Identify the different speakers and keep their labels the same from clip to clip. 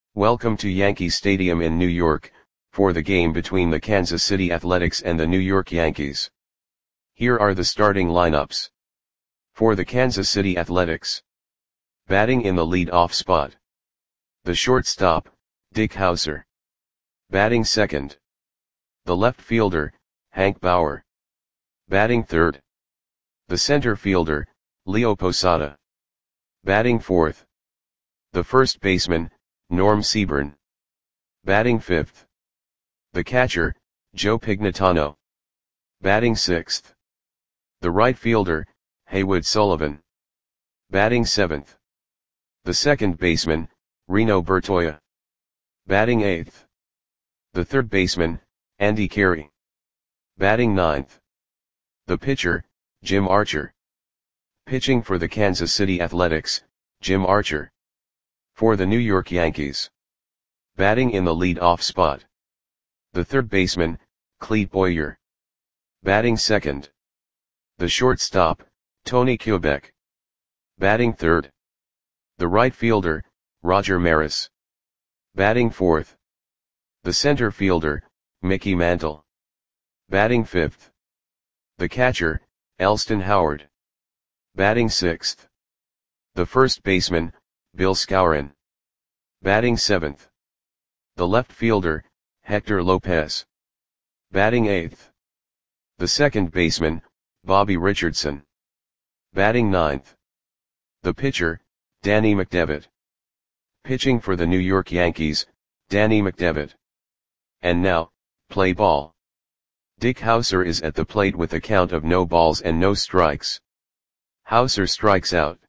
Speaker 1: Welcome to Yankee Stadium in New York, for the game between the Kansas City Athletics and the New York Yankees. Here are the starting lineups. For the Kansas City Athletics. Batting in the lead-off spot. The shortstop, Dick Howser. Batting second. The left fielder, Hank Bauer. Batting third. The center fielder, Leo Posada. Batting fourth. The first baseman, Norm Seaburn. Batting fifth. The catcher, Joe Pignatano. Batting sixth. The right fielder, Haywood Sullivan. Batting seventh. The second baseman, Reno Bertoia. Batting eighth. The third baseman, Andy Carey. Batting ninth. The pitcher, Jim Archer. Pitching for the Kansas City Athletics, Jim Archer. For the New York Yankees. Batting in the lead-off spot. The third baseman, Clete Boyer. Batting second. The shortstop, Tony Kubek. Batting third. The right fielder, Roger Maris. Batting fourth. The center fielder, Mickey Mantle. Batting fifth. The catcher, Elston Howard. Batting sixth. The first baseman, Bill Skowron. Batting seventh. The left fielder, Hector Lopez. Batting eighth. The second baseman, Bobby Richardson. Batting ninth. The pitcher, Danny McDevitt. Pitching for the New York Yankees, Danny McDevitt. And now, play ball. Dick Howser is at the plate with a count of no balls and no strikes. Howser strikes out.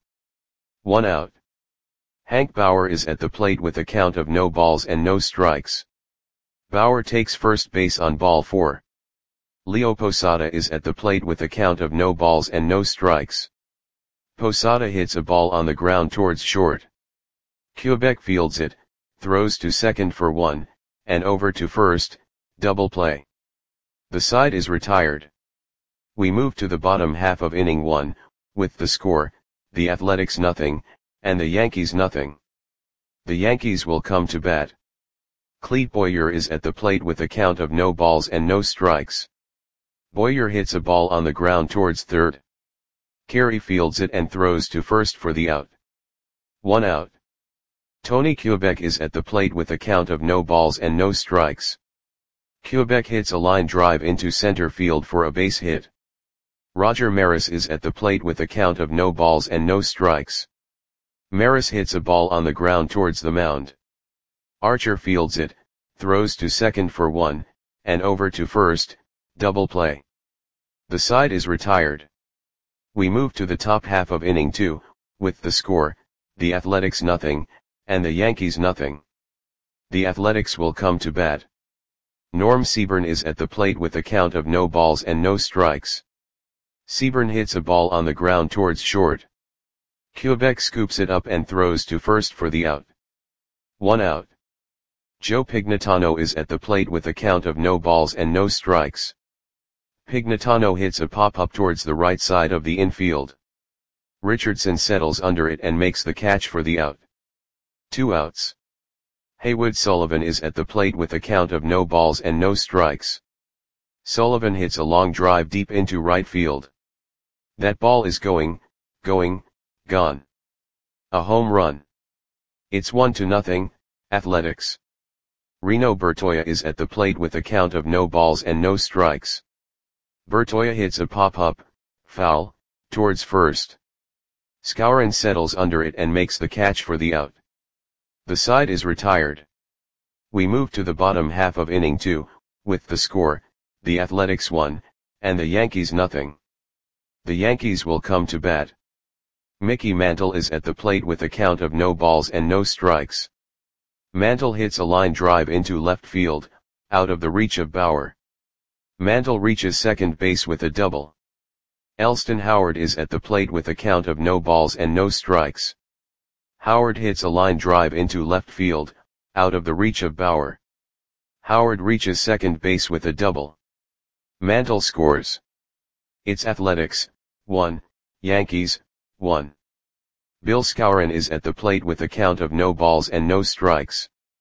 Speaker 1: 1 out. Hank Bauer is at the plate with a count of no balls and no strikes. Bauer takes first base on ball 4. Leo Posada is at the plate with a count of no balls and no strikes. Posada hits a ball on the ground towards short. Kubek fields it, throws to second for 1, and over to first, double play. The side is retired. We move to the bottom half of inning 1, with the score, the Athletics 0, and the Yankees 0. The Yankees will come to bat. Clete Boyer is at the plate with a count of no balls and no strikes. Boyer hits a ball on the ground towards third. Carey fields it and throws to first for the out. 1 out. Tony Kubek is at the plate with a count of no balls and no strikes. Kubek hits a line drive into center field for a base hit. Roger Maris is at the plate with a count of no balls and no strikes. Maris hits a ball on the ground towards the mound. Archer fields it, throws to second for 1, and over to first, double play. The side is retired. We move to the top half of inning 2, with the score, the Athletics 0, and the Yankees 0. The Athletics will come to bat. Norm Seaburn is at the plate with a count of no balls and no strikes. Seaburn hits a ball on the ground towards short. Kubek scoops it up and throws to first for the out. 1 out. Joe Pignatano is at the plate with a count of no balls and no strikes. Pignatano hits a pop-up towards the right side of the infield. Richardson settles under it and makes the catch for the out. 2 outs. Haywood Sullivan is at the plate with a count of no balls and no strikes. Sullivan hits a long drive deep into right field. That ball is gone. A home run. It's 1-0, Athletics. Reno Bertoia is at the plate with a count of no balls and no strikes. Bertoia hits a pop-up, foul, towards first. Skowron settles under it and makes the catch for the out. The side is retired. We move to the bottom half of inning 2, with the score, the Athletics 1, and the Yankees 0. The Yankees will come to bat. Mickey Mantle is at the plate with a count of no balls and no strikes. Mantle hits a line drive into left field, out of the reach of Bauer. Mantle reaches second base with a double. Elston Howard is at the plate with a count of no balls and no strikes. Howard hits a line drive into left field, out of the reach of Bauer. Howard reaches second base with a double. Mantle scores. It's Athletics 1, Yankees 1. Bill Skowron is at the plate with a count of no balls and no strikes.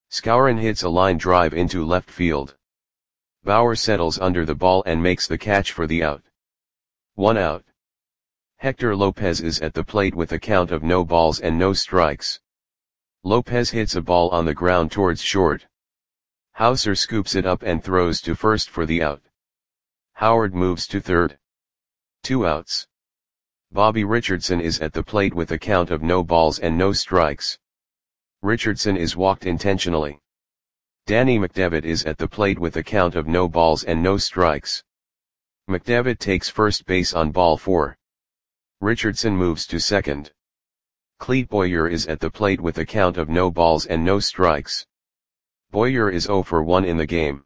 Speaker 1: Skowron hits a line drive into left field. Bauer settles under the ball and makes the catch for the out. 1 out. Hector Lopez is at the plate with a count of no balls and no strikes. Lopez hits a ball on the ground towards short. Hauser scoops it up and throws to first for the out. Howard moves to third. 2 outs. Bobby Richardson is at the plate with a count of no balls and no strikes. Richardson is walked intentionally. Danny McDevitt is at the plate with a count of no balls and no strikes. McDevitt takes first base on ball 4. Richardson moves to second. Clete Boyer is at the plate with a count of no balls and no strikes. Boyer is 0 for 1 in the game.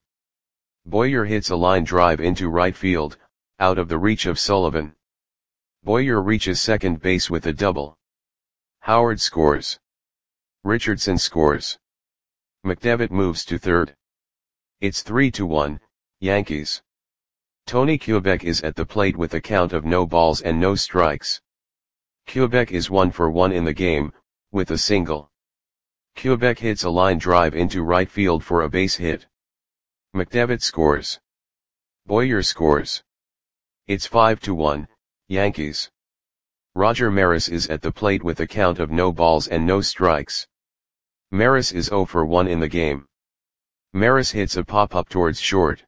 Speaker 1: Boyer hits a line drive into right field, out of the reach of Sullivan. Boyer reaches second base with a double. Howard scores. Richardson scores. McDevitt moves to third. It's 3-1, Yankees. Tony Kubek is at the plate with a count of no balls and no strikes. Kubek is 1 for 1 in the game, with a single. Kubek hits a line drive into right field for a base hit. McDevitt scores. Boyer scores. It's 5-1, Yankees. Roger Maris is at the plate with a count of no balls and no strikes. Maris is 0 for 1 in the game. Maris hits a pop-up towards short.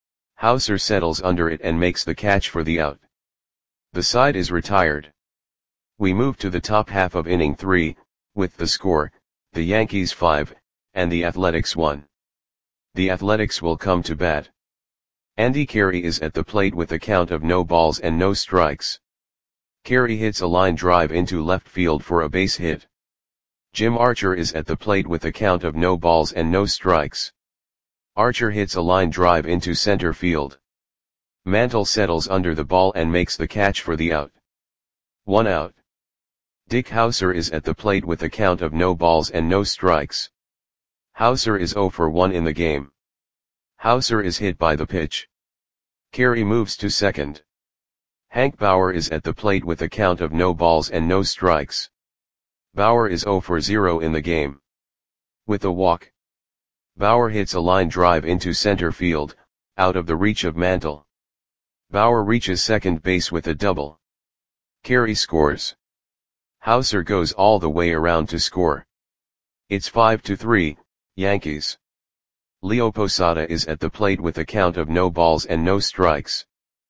Speaker 1: Hauser settles under it and makes the catch for the out. The side is retired. We move to the top half of inning 3, with the score, the Yankees 5, and the Athletics 1. The Athletics will come to bat. Andy Carey is at the plate with a count of no balls and no strikes. Carey hits a line drive into left field for a base hit. Jim Archer is at the plate with a count of no balls and no strikes. Archer hits a line drive into center field. Mantle settles under the ball and makes the catch for the out. 1 out. Dick Hauser is at the plate with a count of no balls and no strikes. Hauser is 0 for 1 in the game. Hauser is hit by the pitch. Carey moves to second. Hank Bauer is at the plate with a count of no balls and no strikes. Bauer is 0 for 0 in the game. With a walk. Bauer hits a line drive into center field, out of the reach of Mantle. Bauer reaches second base with a double. Carey scores. Hauser goes all the way around to score. It's 5-3, Yankees. Leo Posada is at the plate with a count of no balls and no strikes.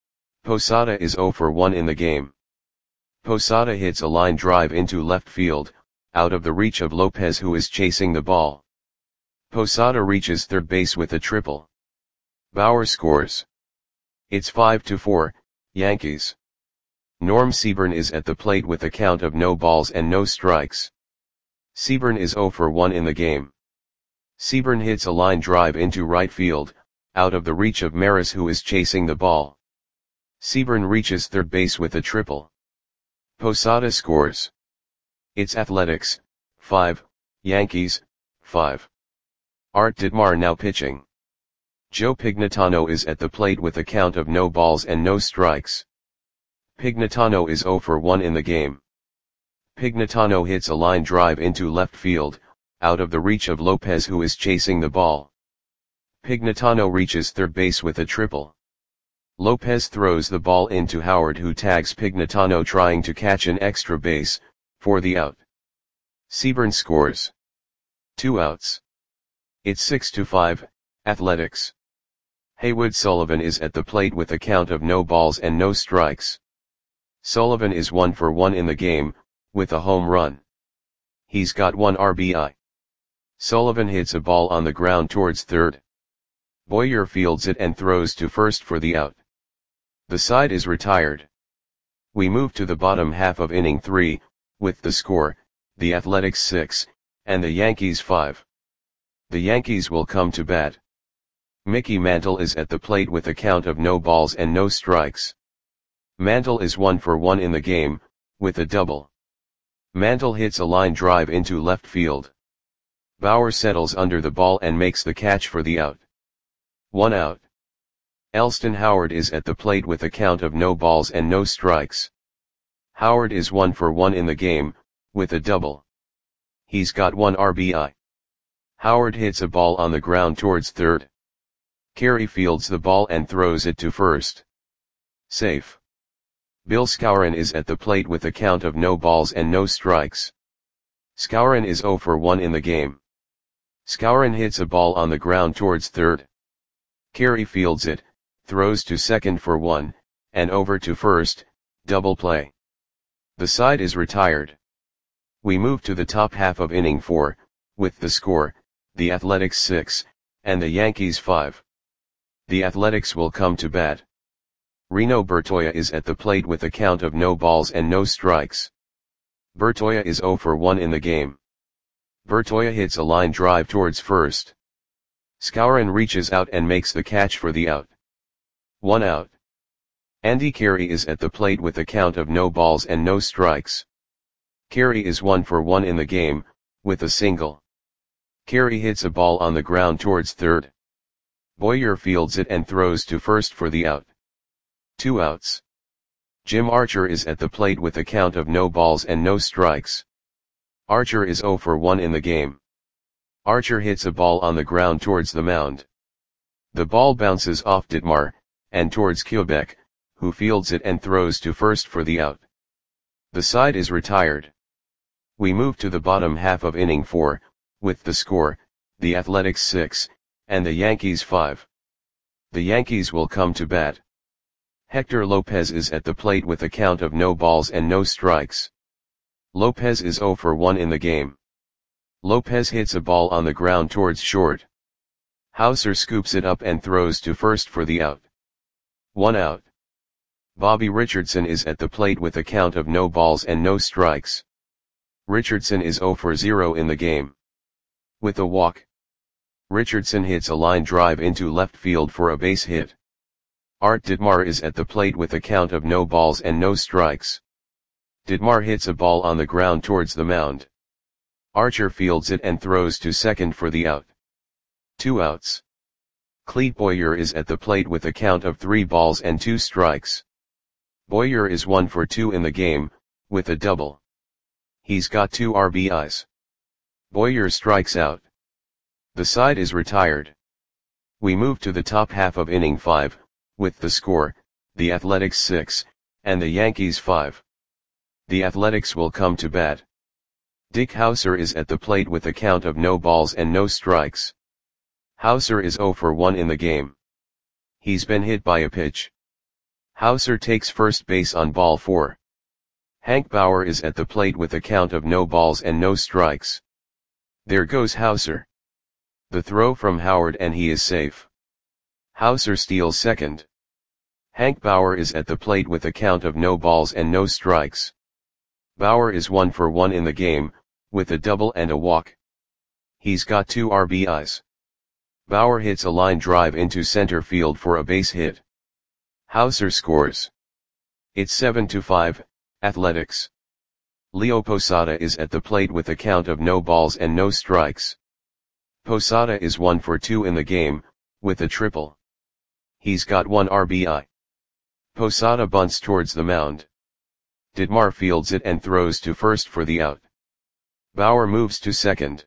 Speaker 1: Posada is 0 for 1 in the game. Posada hits a line drive into left field, out of the reach of Lopez who is chasing the ball. Posada reaches third base with a triple. Bauer scores. It's 5-4, Yankees. Norm Seaburn is at the plate with a count of no balls and no strikes. Seaburn is 0 for 1 in the game. Seaburn hits a line drive into right field, out of the reach of Maris who is chasing the ball. Seaburn reaches third base with a triple. Posada scores. It's Athletics, 5, Yankees, 5. Art Ditmar now pitching. Joe Pignatano is at the plate with a count of no balls and no strikes. Pignatano is 0 for 1 in the game. Pignatano hits a line drive into left field, out of the reach of Lopez who is chasing the ball. Pignatano reaches third base with a triple. Lopez throws the ball into Howard who tags Pignatano trying to catch an extra base, for the out. Seaburn scores. 2 outs. It's 6-5, Athletics. Haywood Sullivan is at the plate with a count of no balls and no strikes. Sullivan is 1 for 1 in the game, with a home run. He's got 1 RBI. Sullivan hits a ball on the ground towards third. Boyer fields it and throws to first for the out. The side is retired. We move to the bottom half of inning 3, with the score, the Athletics 6, and the Yankees 5. The Yankees will come to bat. Mickey Mantle is at the plate with a count of no balls and no strikes. Mantle is 1 for 1 in the game, with a double. Mantle hits a line drive into left field. Bauer settles under the ball and makes the catch for the out. 1 out. Elston Howard is at the plate with a count of no balls and no strikes. Howard is 1 for 1 in the game, with a double. He's got 1 RBI. Howard hits a ball on the ground towards third. Carey fields the ball and throws it to first. Safe. Bill Skowron is at the plate with a count of no balls and no strikes. Skowron is 0 for 1 in the game. Skowron hits a ball on the ground towards third. Carey fields it, throws to second for 1, and over to first, double play. The side is retired. We move to the top half of inning 4, with the score, the Athletics 6, and the Yankees 5. The Athletics will come to bat. Reno Bertoia is at the plate with a count of no balls and no strikes. Bertoia is 0 for 1 in the game. Bertoia hits a line drive towards first. Skowron reaches out and makes the catch for the out. 1 out. Andy Carey is at the plate with a count of no balls and no strikes. Carey is 1 for 1 in the game, with a single. Carey hits a ball on the ground towards third. Boyer fields it and throws to first for the out. 2 outs. Jim Archer is at the plate with a count of no balls and no strikes. Archer is 0 for 1 in the game. Archer hits a ball on the ground towards the mound. The ball bounces off Ditmar, and towards Quebec, who fields it and throws to first for the out. The side is retired. We move to the bottom half of inning 4, with the score, the Athletics 6, and the Yankees 5. The Yankees will come to bat. Hector Lopez is at the plate with a count of no balls and no strikes. Lopez is 0 for 1 in the game. Lopez hits a ball on the ground towards short. Hauser scoops it up and throws to first for the out. 1 out. Bobby Richardson is at the plate with a count of no balls and no strikes. Richardson is 0 for 0 in the game. With a walk, Richardson hits a line drive into left field for a base hit. Art Ditmar is at the plate with a count of no balls and no strikes. Ditmar hits a ball on the ground towards the mound. Archer fields it and throws to second for the out. 2 outs. Clete Boyer is at the plate with a count of 3 balls and 2 strikes. Boyer is 1 for 2 in the game, with a double. He's got 2 RBIs. Boyer strikes out. The side is retired. We move to the top half of inning 5, with the score, the Athletics 6, and the Yankees 5. The Athletics will come to bat. Dick Hauser is at the plate with a count of no balls and no strikes. Hauser is 0 for 1 in the game. He's been hit by a pitch. Hauser takes first base on ball 4. Hank Bauer is at the plate with a count of no balls and no strikes. There goes Hauser. The throw from Howard and he is safe. Hauser steals second. Hank Bauer is at the plate with a count of no balls and no strikes. Bauer is 1 for 1 in the game, with a double and a walk. He's got 2 RBIs. Bauer hits a line drive into center field for a base hit. Hauser scores. It's 7-5, Athletics. Leo Posada is at the plate with a count of no balls and no strikes. Posada is 1 for 2 in the game, with a triple. He's got 1 RBI. Posada bunts towards the mound. Ditmar fields it and throws to first for the out. Bauer moves to second.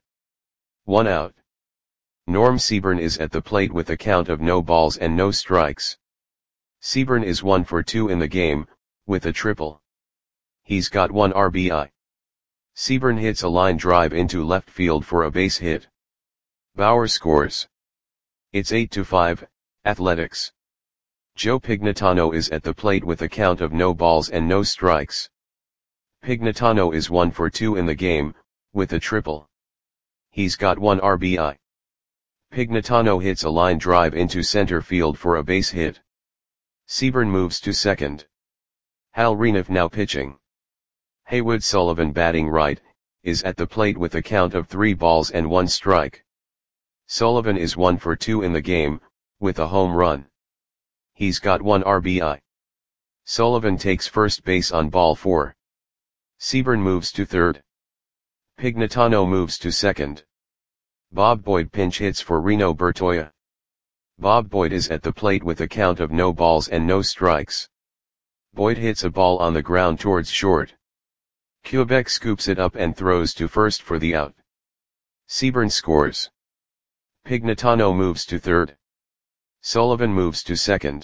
Speaker 1: 1 out. Norm Seaburn is at the plate with a count of no balls and no strikes. Seaburn is 1 for 2 in the game, with a triple. He's got 1 RBI. Seaburn hits a line drive into left field for a base hit. Bauer scores. It's 8-5, Athletics. Joe Pignatano is at the plate with a count of no balls and no strikes. Pignatano is 1 for 2 in the game, with a triple. He's got 1 RBI. Pignatano hits a line drive into center field for a base hit. Seaburn moves to second. Hal Reniff now pitching. Haywood Sullivan batting right, is at the plate with a count of 3 balls and 1 strike. Sullivan is 1 for 2 in the game, with a home run. He's got 1 RBI. Sullivan takes first base on ball 4. Seaburn moves to third. Pignatano moves to second. Bob Boyd pinch hits for Reno Bertoia. Bob Boyd is at the plate with a count of no balls and no strikes. Boyd hits a ball on the ground towards short. Quebec scoops it up and throws to first for the out. Seaburn scores. Pignatano moves to third. Sullivan moves to second.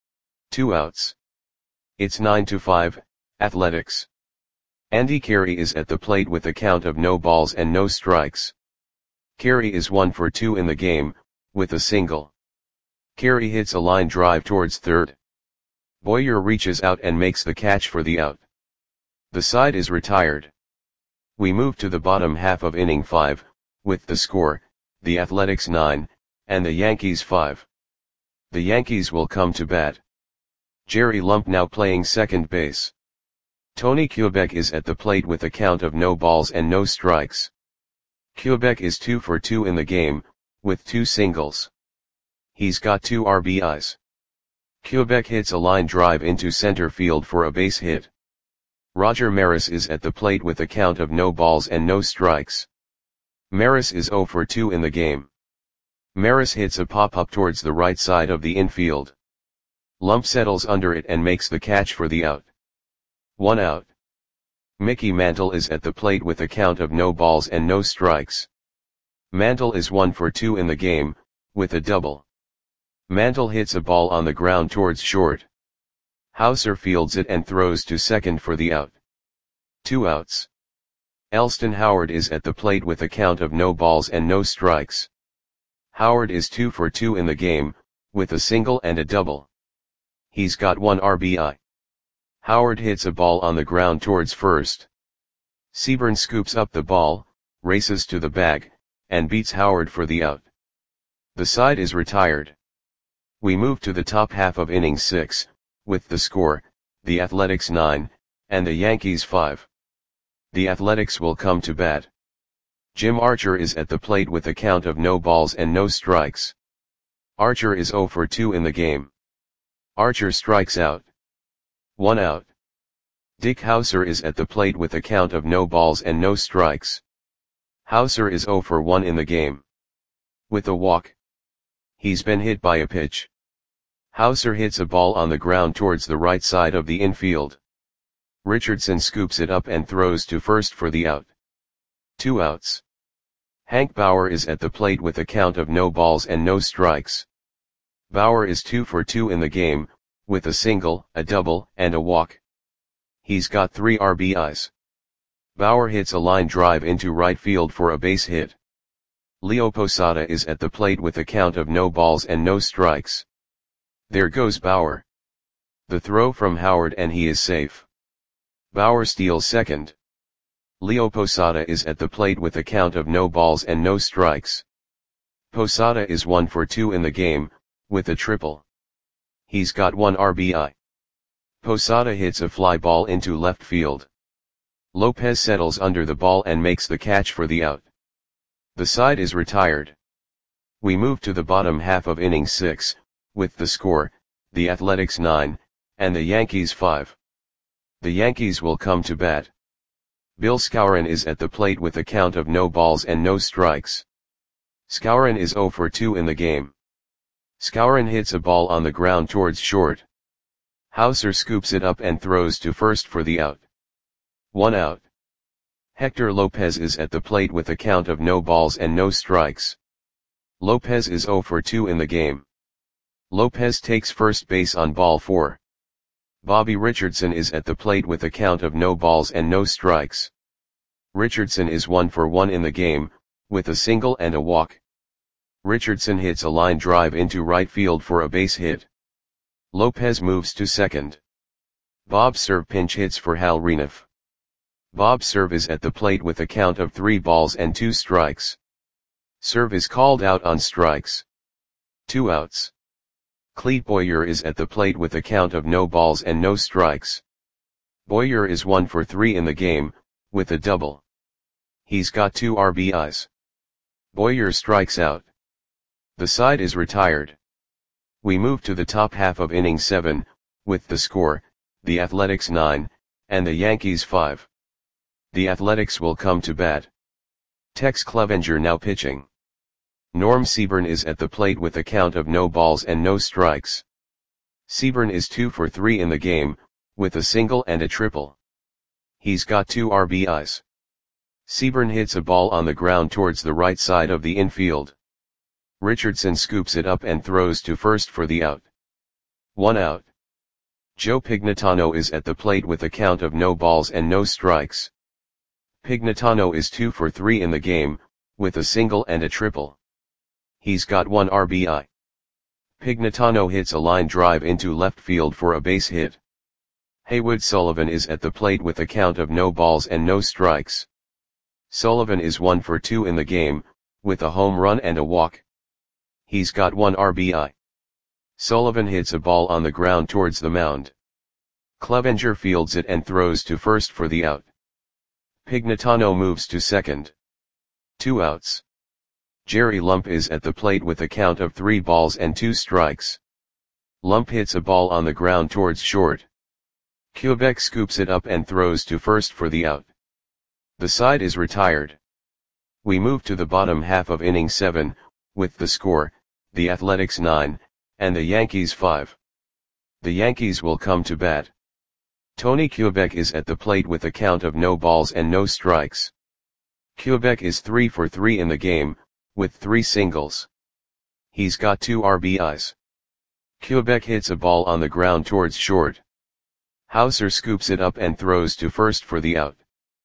Speaker 1: 2 outs. It's 9-5, Athletics. Andy Carey is at the plate with a count of no balls and no strikes. Carey is 1 for 2 in the game, with a single. Carey hits a line drive towards third. Boyer reaches out and makes the catch for the out. The side is retired. We move to the bottom half of inning 5, with the score, the Athletics 9, and the Yankees 5. The Yankees will come to bat. Jerry Lump now playing second base. Tony Kubek is at the plate with a count of no balls and no strikes. Kubek is 2 for 2 in the game, with 2 singles. He's got 2 RBIs. Kubek hits a line drive into center field for a base hit. Roger Maris is at the plate with a count of no balls and no strikes. Maris is 0 for 2 in the game. Maris hits a pop-up towards the right side of the infield. Lump settles under it and makes the catch for the out. 1 out. Mickey Mantle is at the plate with a count of no balls and no strikes. Mantle is 1 for 2 in the game, with a double. Mantle hits a ball on the ground towards short. Hauser fields it and throws to second for the out. 2 outs. Elston Howard is at the plate with a count of no balls and no strikes. Howard is 2 for 2 in the game, with a single and a double. He's got 1 RBI. Howard hits a ball on the ground towards first. Seaburn scoops up the ball, races to the bag, and beats Howard for the out. The side is retired. We move to the top half of inning 6, with the score, the Athletics 9, and the Yankees 5. The Athletics will come to bat. Jim Archer is at the plate with a count of no balls and no strikes. Archer is 0 for 2 in the game. Archer strikes out. 1 out. Dick Hauser is at the plate with a count of no balls and no strikes. Hauser is 0 for 1 in the game. With a walk. He's been hit by a pitch. Hauser hits a ball on the ground towards the right side of the infield. Richardson scoops it up and throws to first for the out. 2 outs. Hank Bauer is at the plate with a count of no balls and no strikes. Bauer is 2 for 2 in the game, with a single, a double, and a walk. He's got 3 RBIs. Bauer hits a line drive into right field for a base hit. Leo Posada is at the plate with a count of no balls and no strikes. There goes Bauer. The throw from Howard and he is safe. Bauer steals second. Leo Posada is at the plate with a count of no balls and no strikes. Posada is 1 for 2 in the game, with a triple. He's got 1 RBI. Posada hits a fly ball into left field. Lopez settles under the ball and makes the catch for the out. The side is retired. We move to the bottom half of inning 6, with the score, the Athletics 9, and the Yankees 5. The Yankees will come to bat. Bill Skowron is at the plate with a count of no balls and no strikes. Skowron is 0 for 2 in the game. Skowron hits a ball on the ground towards short. Hauser scoops it up and throws to first for the out. 1 out. Hector Lopez is at the plate with a count of no balls and no strikes. Lopez is 0 for 2 in the game. Lopez takes first base on ball 4. Bobby Richardson is at the plate with a count of no balls and no strikes. Richardson is 1 for 1 in the game, with a single and a walk. Richardson hits a line drive into right field for a base hit. Lopez moves to second. Bob Cerv pinch hits for Hal Renouf. Bob Cerv is at the plate with a count of 3 balls and 2 strikes. Cerv is called out on strikes. 2 outs. Clete Boyer is at the plate with a count of no balls and no strikes. Boyer is 1 for 3 in the game, with a double. He's got 2 RBIs. Boyer strikes out. The side is retired. We move to the top half of inning 7, with the score, the Athletics 9, and the Yankees 5. The Athletics will come to bat. Tex Clevenger now pitching. Norm Seaburn is at the plate with a count of no balls and no strikes. Seaburn is 2 for 3 in the game, with a single and a triple. He's got 2 RBIs. Seaburn hits a ball on the ground towards the right side of the infield. Richardson scoops it up and throws to first for the out. 1 out. Joe Pignatano is at the plate with a count of no balls and no strikes. Pignatano is 2 for 3 in the game, with a single and a triple. He's got 1 RBI. Pignatano hits a line drive into left field for a base hit. Haywood Sullivan is at the plate with a count of no balls and no strikes. Sullivan is 1 for 2 in the game, with a home run and a walk. He's got 1 RBI. Sullivan hits a ball on the ground towards the mound. Clevenger fields it and throws to first for the out. Pignatano moves to second. 2 outs. Jerry Lump is at the plate with a count of 3 balls and 2 strikes. Lump hits a ball on the ground towards short. Quebec scoops it up and throws to first for the out. The side is retired. We move to the bottom half of inning 7, with the score, the Athletics 9, and the Yankees 5. The Yankees will come to bat. Tony Quebec is at the plate with a count of no balls and no strikes. Quebec is 3 for 3 in the game, with 3 singles. He's got 2 RBIs. Quebec hits a ball on the ground towards short. Hauser scoops it up and throws to first for the out.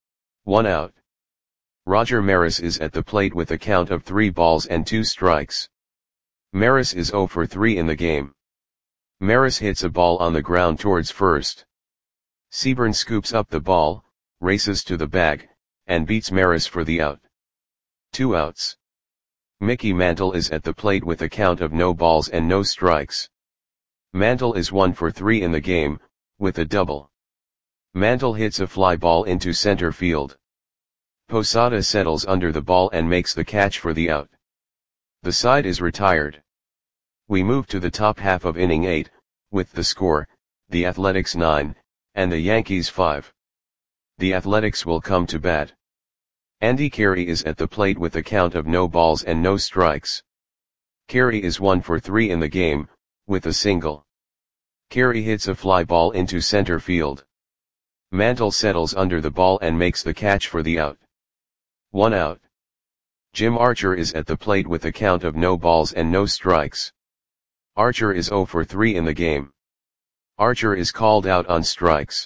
Speaker 1: 1 out. Roger Maris is at the plate with a count of 3 balls and 2 strikes. Maris is 0 for 3 in the game. Maris hits a ball on the ground towards first. Seaburn scoops up the ball, races to the bag, and beats Maris for the out. 2 outs. Mickey Mantle is at the plate with a count of no balls and no strikes. Mantle is 1 for 3 in the game, with a double. Mantle hits a fly ball into center field. Posada settles under the ball and makes the catch for the out. The side is retired. We move to the top half of inning 8, with the score, the Athletics 9, and the Yankees 5. The Athletics will come to bat. Andy Carey is at the plate with a count of no balls and no strikes. Carey is 1 for 3 in the game, with a single. Carey hits a fly ball into center field. Mantle settles under the ball and makes the catch for the out. 1 out. Jim Archer is at the plate with a count of no balls and no strikes. Archer is 0 for 3 in the game. Archer is called out on strikes.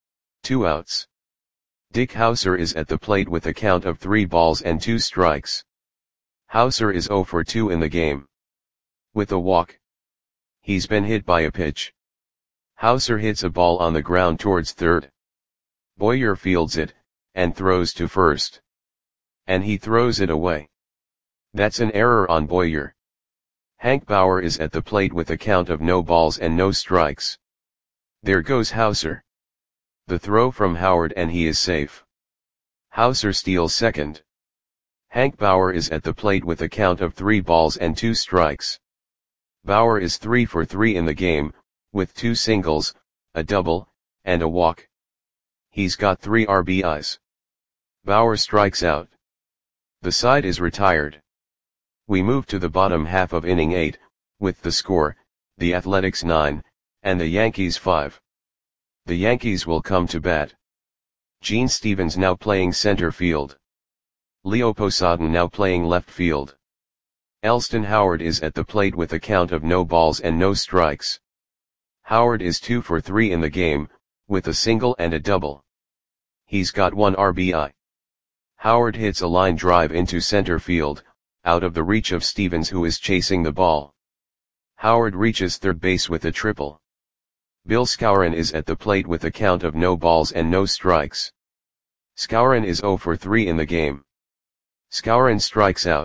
Speaker 1: 2 outs. Dick Hauser is at the plate with a count of 3 balls and 2 strikes. Hauser is 0 for 2 in the game. With a walk. He's been hit by a pitch. Hauser hits a ball on the ground towards third. Boyer fields it, and throws to first. And he throws it away. That's an error on Boyer. Hank Bauer is at the plate with a count of no balls and no strikes. There goes Hauser. The throw from Howard and he is safe. Hauser steals second. Hank Bauer is at the plate with a count of 3 balls and 2 strikes. Bauer is 3 for 3 in the game, with 2 singles, a double, and a walk. He's got 3 RBIs. Bauer strikes out. The side is retired. We move to the bottom half of inning 8, with the score, the Athletics 9, and the Yankees 5. The Yankees will come to bat. Gene Stevens now playing center field. Leo Posada now playing left field. Elston Howard is at the plate with a count of no balls and no strikes. Howard is 2 for 3 in the game, with a single and a double. He's got 1 RBI. Howard hits a line drive into center field, out of the reach of Stevens who is chasing the ball. Howard reaches third base with a triple. Bill Skowron is at the plate with a count of no balls and no strikes. Skowron is 0 for 3 in the game. Skowron strikes out.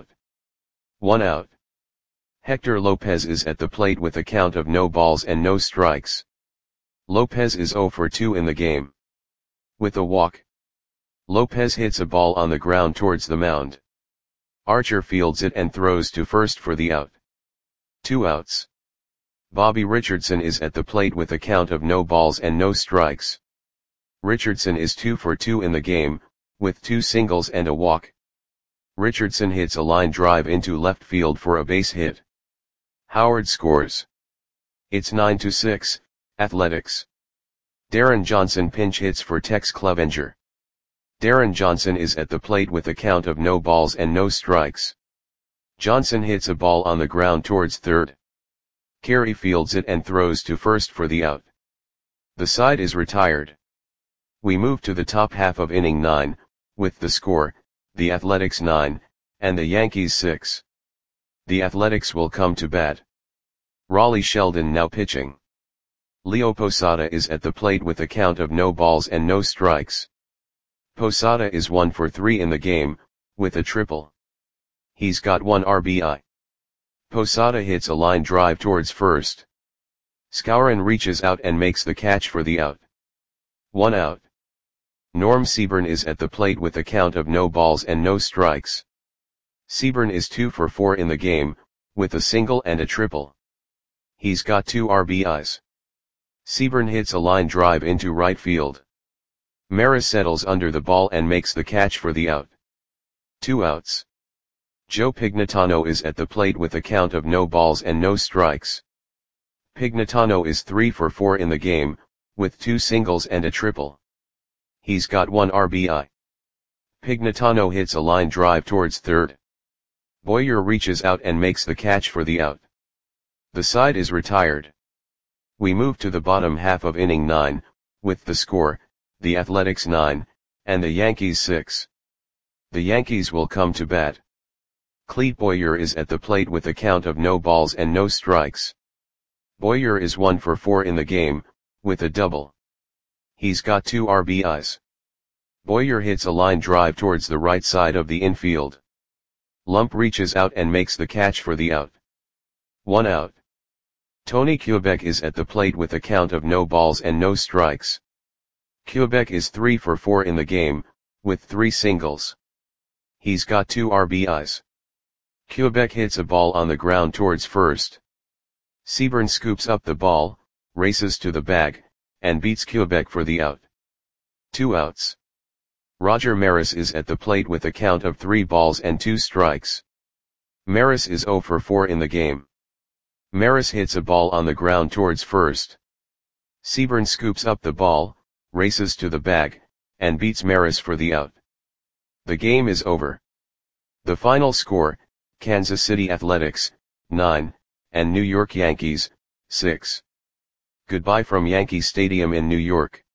Speaker 1: 1 out. Hector Lopez is at the plate with a count of no balls and no strikes. Lopez is 0 for 2 in the game. With a walk. Lopez hits a ball on the ground towards the mound. Archer fields it and throws to first for the out. 2 outs. Bobby Richardson is at the plate with a count of no balls and no strikes. Richardson is 2 for 2 in the game, with 2 singles and a walk. Richardson hits a line drive into left field for a base hit. Howard scores. It's 9-6, Athletics. Darren Johnson pinch hits for Tex Clevenger. Darren Johnson is at the plate with a count of no balls and no strikes. Johnson hits a ball on the ground towards third. Carey fields it and throws to first for the out. The side is retired. We move to the top half of inning 9, with the score, the Athletics 9, and the Yankees 6. The Athletics will come to bat. Raleigh Sheldon now pitching. Leo Posada is at the plate with a count of no balls and no strikes. Posada is 1 for 3 in the game, with a triple. He's got 1 RBI. Posada hits a line drive towards first. Skowron reaches out and makes the catch for the out. 1 out. Norm Seaburn is at the plate with a count of no balls and no strikes. Seaburn is 2 for 4 in the game, with a single and a triple. He's got 2 RBIs. Seaburn hits a line drive into right field. Maris settles under the ball and makes the catch for the out. 2 outs. Joe Pignatano is at the plate with a count of no balls and no strikes. Pignatano is 3 for 4 in the game, with 2 singles and a triple. He's got 1 RBI. Pignatano hits a line drive towards third. Boyer reaches out and makes the catch for the out. The side is retired. We move to the bottom half of inning 9, with the score, the Athletics 9, and the Yankees 6. The Yankees will come to bat. Clete Boyer is at the plate with a count of no balls and no strikes. Boyer is 1 for 4 in the game, with a double. He's got 2 RBIs. Boyer hits a line drive towards the right side of the infield. Lump reaches out and makes the catch for the out. 1 out. Tony Kubek is at the plate with a count of no balls and no strikes. Kubek is 3 for 4 in the game, with 3 singles. He's got 2 RBIs. Kubek hits a ball on the ground towards first. Seaburn scoops up the ball, races to the bag, and beats Kubek for the out. 2 outs. Roger Maris is at the plate with a count of 3 balls and 2 strikes. Maris is 0 for 4 in the game. Maris hits a ball on the ground towards first. Seaburn scoops up the ball, races to the bag, and beats Maris for the out. The game is over. The final score, Kansas City Athletics, 9, and New York Yankees, 6. Goodbye from Yankee Stadium in New York.